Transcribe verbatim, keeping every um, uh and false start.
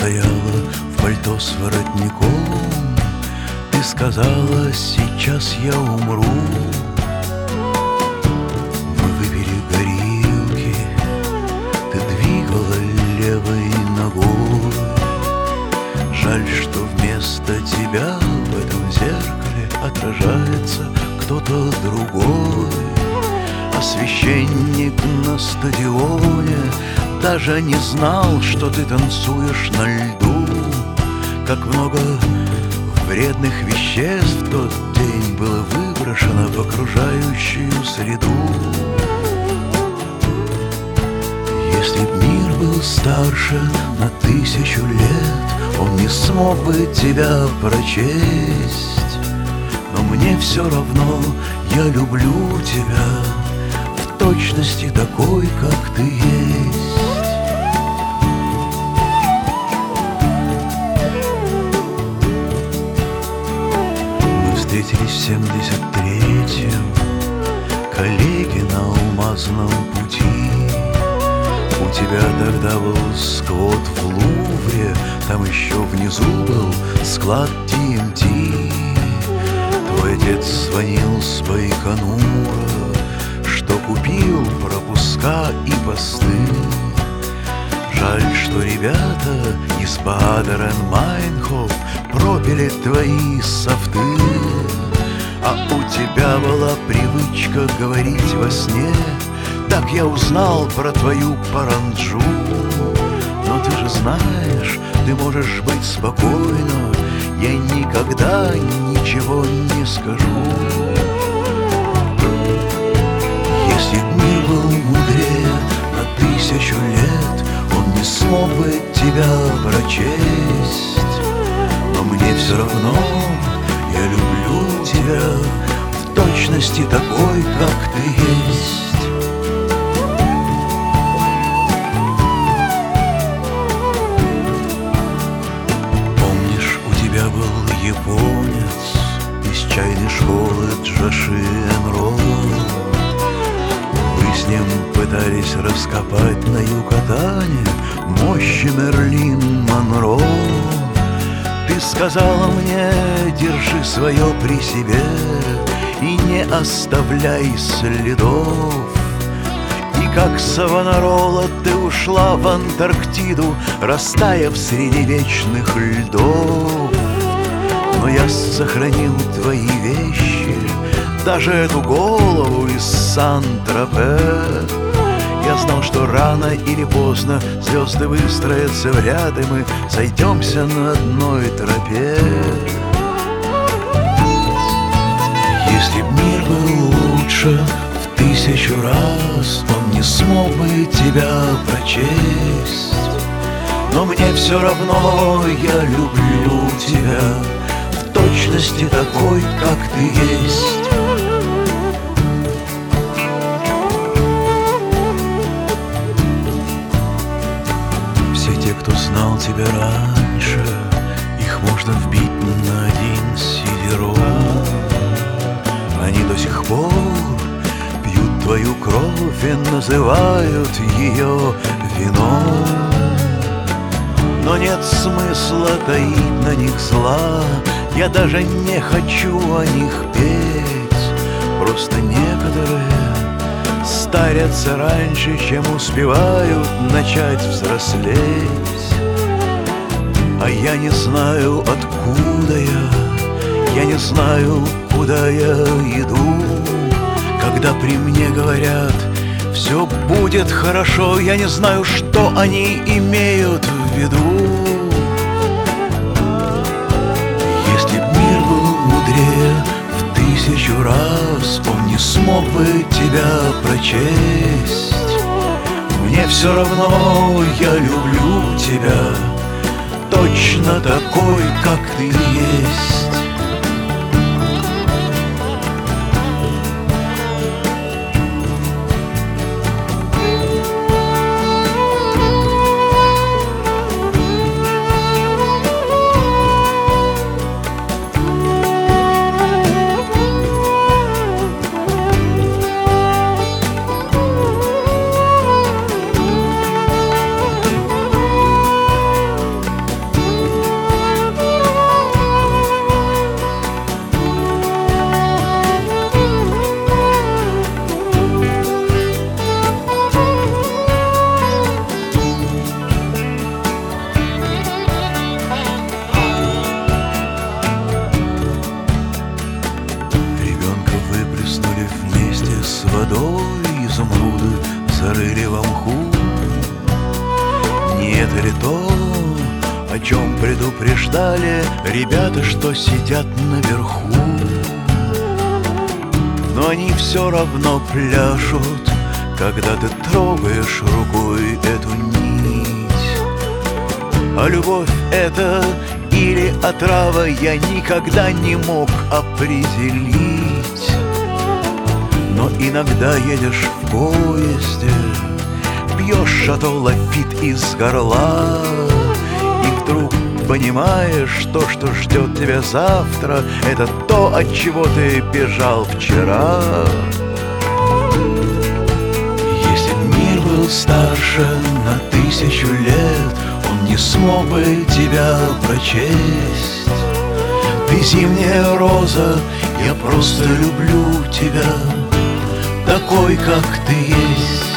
стояла в пальто с воротником. Ты сказала: сейчас я умру. Мы выпили горилки, ты двигала левой ногой. Жаль, что вместо тебя в этом зеркале отражается кто-то другой. А священник на стадионе даже не знал, что ты танцуешь на льду. Как много вредных веществ в тот день было выброшено в окружающую среду. Если б мир был старше на тысячу лет, он не смог бы тебя прочесть. Но мне все равно, я люблю тебя в точности такой, как ты есть. Мы встретились в семьдесят третьем, коллеги на алмазном пути. У тебя тогда был сквот в Лувре, там еще внизу был склад ти эм ти. Твой отец звонил с Байконура, что купил пропуска и посты. Жаль, что ребята из Бадер-энд-Майнхоф пропили твои софты. А у тебя была привычка говорить во сне. Так я узнал про твою паранджу. Но ты же знаешь, ты можешь быть спокойна, я никогда ничего не скажу. Если б мир был мудрее на тысячу лет, он не смог бы тебя прочесть. Но мне все равно, я люблю тебя в точности такой, как ты есть. Японец из чайной школы Джоши Энро. Вы с ним пытались раскопать на Юкатане мощи Мерлин Монро. Ты сказала мне: держи свое при себе и не оставляй следов. И как Савонарола ты ушла в Антарктиду, растаяв среди вечных льдов. Но я сохранил твои вещи, даже эту голову из Сан-Тропе. Я знал, что рано или поздно звезды выстроятся в ряд, и мы сойдемся на одной тропе. Если б мир был лучше в тысячу раз, он не смог бы тебя прочесть. Но мне все равно, я люблю тебя в точности такой, как ты есть. Все те, кто знал тебя раньше, их можно вбить на один сидером. Они до сих пор пьют твою кровь и называют ее вином. Но нет смысла таить на них зла, я даже не хочу о них петь. Просто некоторые старятся раньше, чем успевают начать взрослеть. А я не знаю, откуда я, я не знаю, куда я иду. Когда при мне говорят: все будет хорошо, я не знаю, что они имеют в виду. Если б мир был мудрее в тысячу раз, он не смог бы тебя прочесть. Мне все равно, я люблю тебя точно такой, как ты есть. с водой, изумруды зарыли во мху. Не это ли то, о чем предупреждали ребята, что сидят наверху? Но они все равно пляшут, когда ты трогаешь рукой эту нить. А любовь это или отрава, я никогда не мог определить. Но иногда едешь в поезде, пьешь шато лафит из горла, и вдруг понимаешь, то, что ждет тебя завтра, это то, от чего ты бежал вчера. Если б мир был старше на тысячу лет, он не смог бы тебя прочесть. Ты зимняя роза, я просто люблю тебя такой, как ты есть.